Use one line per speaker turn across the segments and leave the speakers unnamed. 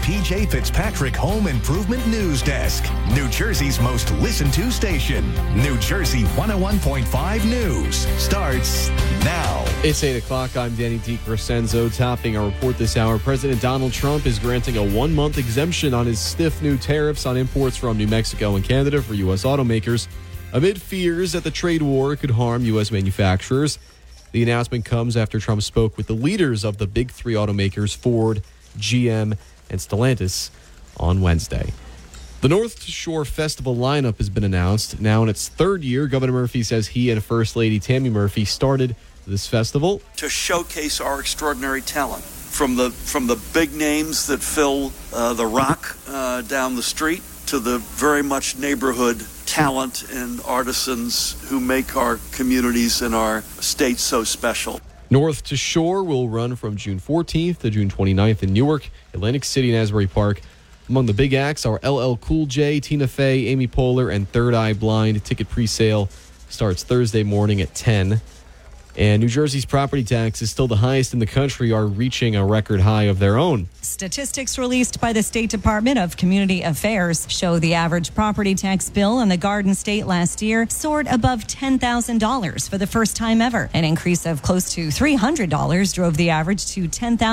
PJ Fitzpatrick Home Improvement News Desk. New Jersey's most listened to station. New Jersey 101.5 News starts now.
It's 8 o'clock. I'm Danny DiCrescenzo. Topping our report this hour, President Donald Trump is granting a 1-month exemption on his stiff new tariffs on imports from New Mexico and Canada for U.S. automakers, amid fears that the trade war could harm U.S. manufacturers. The announcement comes after Trump spoke with the leaders of the big three automakers, Ford, GM, and Stellantis, on Wednesday. The North Shore Festival lineup has been announced. Now in its third year, Governor Murphy says he and First Lady Tammy Murphy started this festival
to showcase our extraordinary talent. From the big names that fill the Rock down the street to the very much neighborhood talent and artisans who make our communities and our state so special.
North to Shore will run from June 14th to June 29th in Newark, Atlantic City, and Asbury Park. Among the big acts are LL Cool J, Tina Fey, Amy Poehler, and Third Eye Blind. Ticket pre-sale starts Thursday morning at 10. And New Jersey's property taxes, still the highest in the country, are reaching a record high of their own.
Statistics released by the State Department of Community Affairs show the average property tax bill in the Garden State last year soared above $10,000 for the first time ever. An increase of close to $300 drove the average to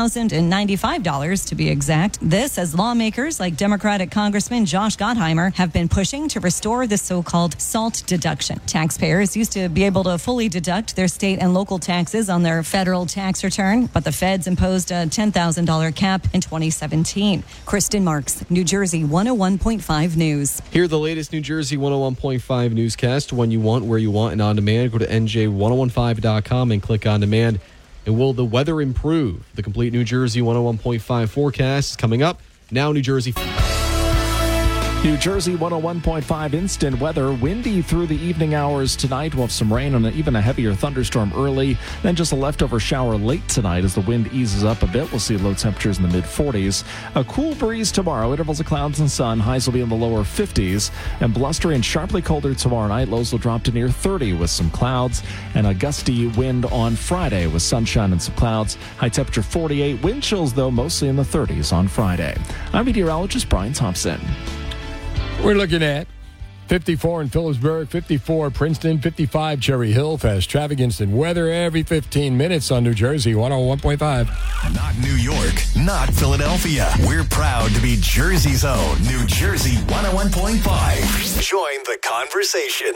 $10,095 to be exact. This as lawmakers like Democratic Congressman Josh Gottheimer have been pushing to restore the so-called SALT deduction. Taxpayers used to be able to fully deduct their state and local taxes on their federal tax return, but the feds imposed a $10,000 cap in 2017. Kristen Marks, New Jersey 101.5 News.
Hear the latest New Jersey 101.5 newscast when you want, where you want, and on demand. Go to NJ1015.com and click on demand. And will the weather improve? The complete New Jersey 101.5 forecast is coming up. Now New Jersey.
New Jersey 101.5 instant weather. Windy through the evening hours tonight. We'll have some rain and even a heavier thunderstorm early. Then just a leftover shower late tonight as the wind eases up a bit. We'll see low temperatures in the mid-40s. A cool breeze tomorrow. Intervals of clouds and sun. Highs will be in the lower 50s. And blustery and sharply colder tomorrow night. Lows will drop to near 30 with some clouds. And a gusty wind on Friday with sunshine and some clouds. High temperature 48. Wind chills, though, mostly in the 30s on Friday. I'm meteorologist Brian Thompson.
We're looking at 54 in Phillipsburg, 54 Princeton, 55 Cherry Hill. Fast traffic, instant weather every 15 minutes on New Jersey 101.5.
Not New York, not Philadelphia. We're proud to be Jersey's own New Jersey 101.5. Join the conversation.